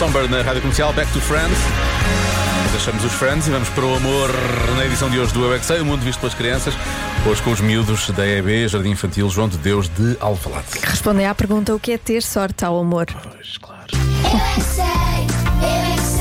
Somber na Rádio Comercial, Back to Friends. Deixamos os Friends e vamos para o amor na edição de hoje do Eu é Que Sei, o mundo visto pelas crianças. Hoje com os miúdos da EB, Jardim Infantil João de Deus de Alvalade. Respondem à pergunta: o que é ter sorte ao amor? Pois, claro. Eu é que sei, eu é que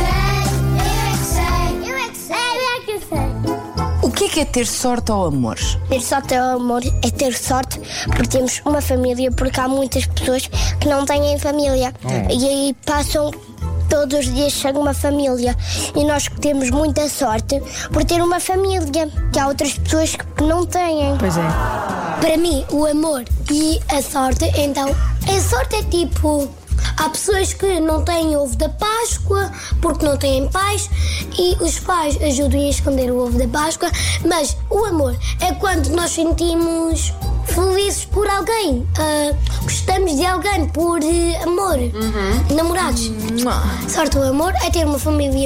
sei, eu é que sei, eu é que sei, eu é que sei. O que é ter sorte ao amor? Ter sorte ao amor é ter sorte porque temos uma família, porque há muitas pessoas que não têm família e aí passam todos os dias sem uma família. E nós temos muita sorte por ter uma família, que há outras pessoas que não têm. Pois é. Para mim, o amor e a sorte, então, a sorte é tipo... Há pessoas que não têm ovo da Páscoa porque não têm pais e os pais ajudam a esconder o ovo da Páscoa, mas o amor é quando nós sentimos felizes por alguém, gostamos de alguém por amor, namorados. Sorte ou amor é ter uma família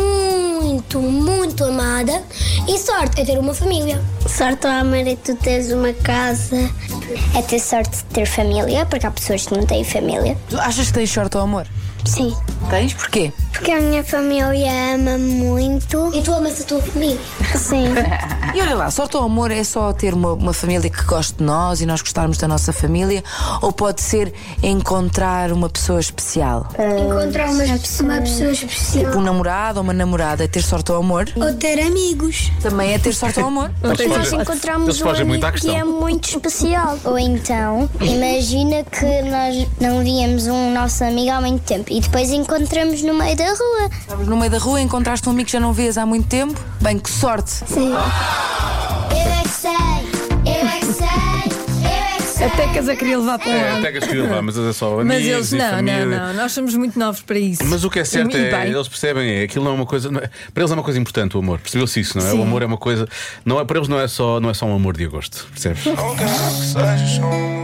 muito amada e sorte é ter uma família. Sorte ou amor é tu teres uma casa, é ter sorte de ter família, porque há pessoas que não têm família. Tu achas que tens sorte ao amor? Sim. Tens? Porquê? Porque a minha família ama muito. E tu amas a tua família? Sim. E olha lá, sorte ao amor é só ter uma família que goste de nós e nós gostarmos da nossa família? Ou pode ser encontrar uma pessoa especial? Encontrar uma pessoa especial. Tipo um namorado ou uma namorada é ter sorte ao amor? Ou ter amigos. Também é ter sorte ao amor? Nós encontramos Eles fogem muito à que questão. é muito especial. Ou então, imagina que nós não víamos um nosso amigo há muito tempo e depois encontramos no meio da rua. Estavas no meio da rua, encontraste um amigo que já não vês há muito tempo? Bem, que sorte! Sim. Eu é que sei, eu é que sei, eu é que sei. Até que as a queria levar para É, lá. até que as queriam levar, mas é só amigos. Mas eles e não, família. nós somos muito novos para isso. Mas o que é certo E é, bem. eles percebem, aquilo não é uma coisa. Para eles é uma coisa importante, o amor. Percebeu-se isso, não é? Sim. O amor é uma coisa. Não é, para eles não é só um amor de agosto, percebes? Não quero que sejas só um